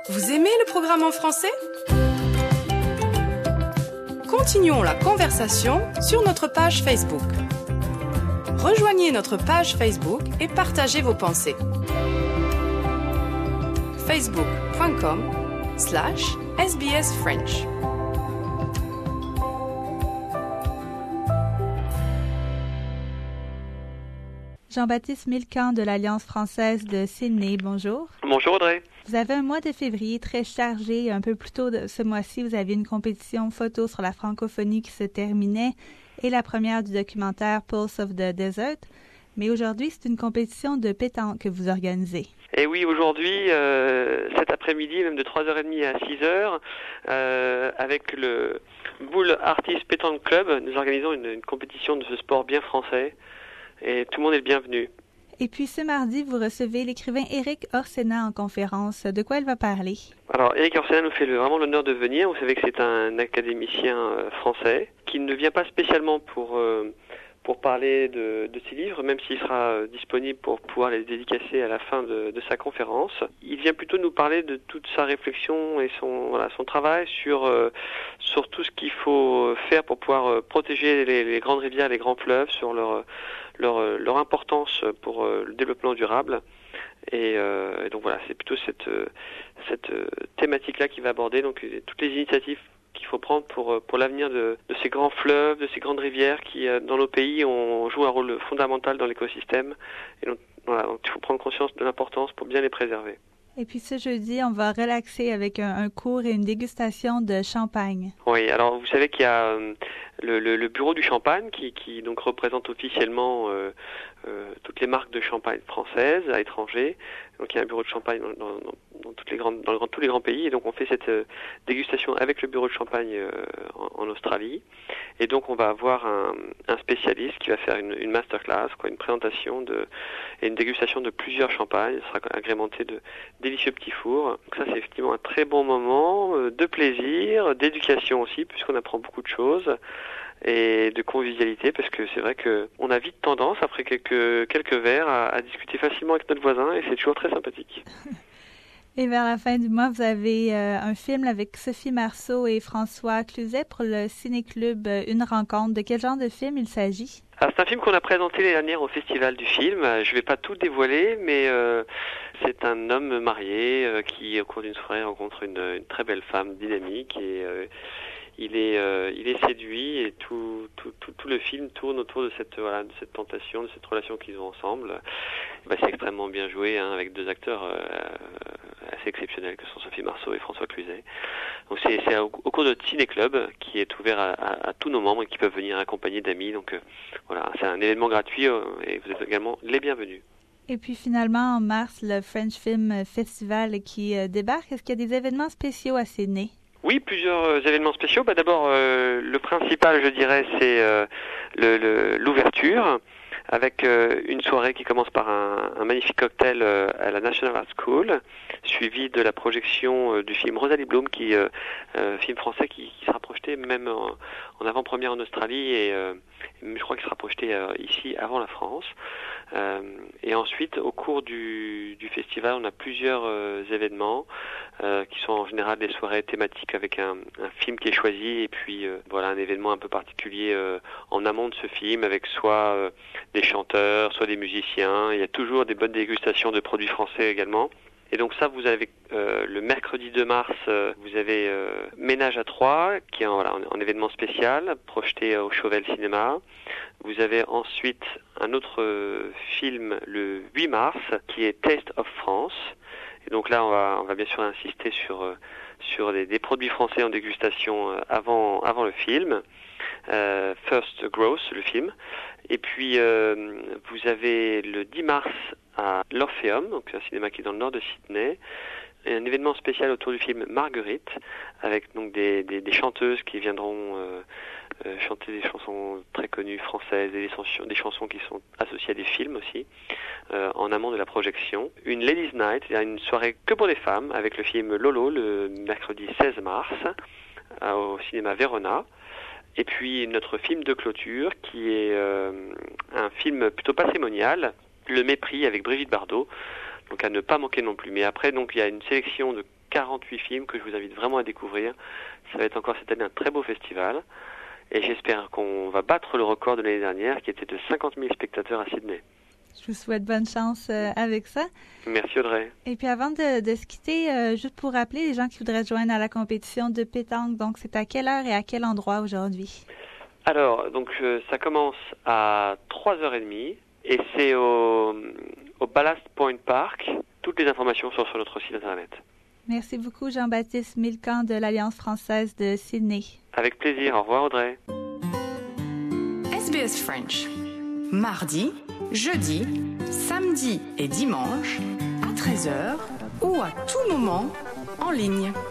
Vous aimez le programme en français? Continuons la conversation sur notre page Facebook. Rejoignez notre page Facebook et partagez vos pensées. facebook.com/SBS French. Jean-Baptiste Milcan de l'Alliance française de Sydney, bonjour. Bonjour Audrey. Vous avez un mois de février très chargé. Un peu plus tôt ce mois-ci, vous aviez une compétition photo sur la francophonie qui se terminait et la première du documentaire Pulse of the Desert. Mais aujourd'hui, c'est une compétition de pétanque que vous organisez. Et oui, aujourd'hui, cet après-midi, même de 3h30 à 6h, avec le Bull Artist Pétanque Club, nous organisons une compétition de ce sport bien français. Et tout le monde est le bienvenu. Et puis ce mardi, vous recevez l'écrivain Éric Orsena en conférence. De quoi il va parler? Alors, Éric Orsena nous fait vraiment l'honneur de venir. Vous savez que c'est un académicien français qui ne vient pas spécialement pour parler de ses livres, même s'il sera disponible pour pouvoir les dédicacer à la fin de sa conférence. Il vient plutôt nous parler de toute sa réflexion et son travail sur tout ce qu'il faut faire pour pouvoir protéger les grandes rivières, les grands fleuves, sur leur importance pour le développement durable. Et donc voilà, c'est plutôt cette thématique-là qu'il va aborder, donc toutes les initiatives qu'il faut prendre pour l'avenir de ces grands fleuves, de ces grandes rivières qui, dans nos pays, jouent un rôle fondamental dans l'écosystème. Et donc il faut prendre conscience de l'importance pour bien les préserver. Et puis ce jeudi, on va relaxer avec un cours et une dégustation de champagne. Oui, alors vous savez qu'il y a le bureau du champagne qui donc représente officiellement toutes les marques de champagne françaises à l'étranger. Donc il y a un bureau de champagne dans tous les grands pays, et donc on fait cette dégustation avec le bureau de champagne en Australie. Et donc on va avoir un spécialiste qui va faire une masterclass, une présentation et une dégustation de plusieurs champagnes. Ce sera agrémenté de délicieux petits fours. Donc ça, c'est effectivement un très bon moment de plaisir, d'éducation aussi, puisqu'on apprend beaucoup de choses, et de convivialité, parce que c'est vrai que on a vite tendance, après quelques verres, à discuter facilement avec notre voisin, et c'est toujours très sympathique. Et vers la fin du mois, vous avez un film avec Sophie Marceau et François Cluzet pour le Ciné-Club Une Rencontre. De quel genre de film il s'agit? Alors, c'est un film qu'on a présenté l'année dernière au Festival du film. Je ne vais pas tout dévoiler, mais c'est un homme marié qui, au cours d'une soirée, rencontre une très belle femme dynamique, et il est séduit, et tout le film tourne autour de cette tentation, de cette relation qu'ils ont ensemble. C'est extrêmement bien joué, avec deux acteurs assez exceptionnels que sont Sophie Marceau et François Cluzet. Donc c'est au cours de Ciné-Club, qui est ouvert à tous nos membres et qui peuvent venir accompagnés d'amis. Donc c'est un événement gratuit, et vous êtes également les bienvenus. Et puis finalement, en mars, le French Film Festival qui débarque. Est-ce qu'il y a des événements spéciaux à Sydney? Oui, plusieurs événements spéciaux. D'abord, le principal, je dirais, c'est l'ouverture, avec une soirée qui commence par un magnifique cocktail à la National Art School, suivi de la projection du film Rosalie Bloom, film français qui sera projeté même en avant-première en Australie, et je crois qu'il sera projeté ici avant la France. Et ensuite, au cours du festival, on a plusieurs événements qui sont en général des soirées thématiques avec un film qui est choisi, et puis un événement un peu particulier en amont de ce film, avec soit des chanteurs, soit des musiciens. Il y a toujours des bonnes dégustations de produits français également. Et donc ça, vous avez le mercredi 2 mars, vous avez Ménage à 3, qui est en événement spécial, projeté au Chauvel Cinéma. Vous avez ensuite un autre film le 8 mars, qui est Taste of France. Et donc là, on va bien sûr insister sur des produits français en dégustation avant le film. First Growth, le film. Et puis vous avez le 10 mars à l'Orpheum, donc un cinéma qui est dans le nord de Sydney, un événement spécial autour du film Marguerite, avec donc des chanteuses qui viendront chanter des chansons très connues françaises, et des chansons qui sont associées à des films aussi, en amont de la projection. Une Ladies Night, c'est-à-dire une soirée que pour les femmes, avec le film Lolo, le mercredi 16 mars, au cinéma Verona. Et puis notre film de clôture, qui est un film plutôt patrimonial, Le Mépris, avec Brigitte Bardot, donc à ne pas manquer non plus. Mais après, donc il y a une sélection de 48 films que je vous invite vraiment à découvrir. Ça va être encore cette année un très beau festival. Et j'espère qu'on va battre le record de l'année dernière qui était de 50 000 spectateurs à Sydney. Je vous souhaite bonne chance avec ça. Merci Audrey. Et puis avant de se quitter, juste pour rappeler les gens qui voudraient se joindre à la compétition de pétanque, donc c'est à quelle heure et à quel endroit aujourd'hui? Alors, donc ça commence à 3h30 et c'est au Ballast Point Park. Toutes les informations sont sur notre site internet. Merci beaucoup Jean-Baptiste Milcan de l'Alliance française de Sydney. Avec plaisir. Au revoir Audrey. SBS French. Mardi, jeudi, samedi et dimanche à 13h ou à tout moment en ligne.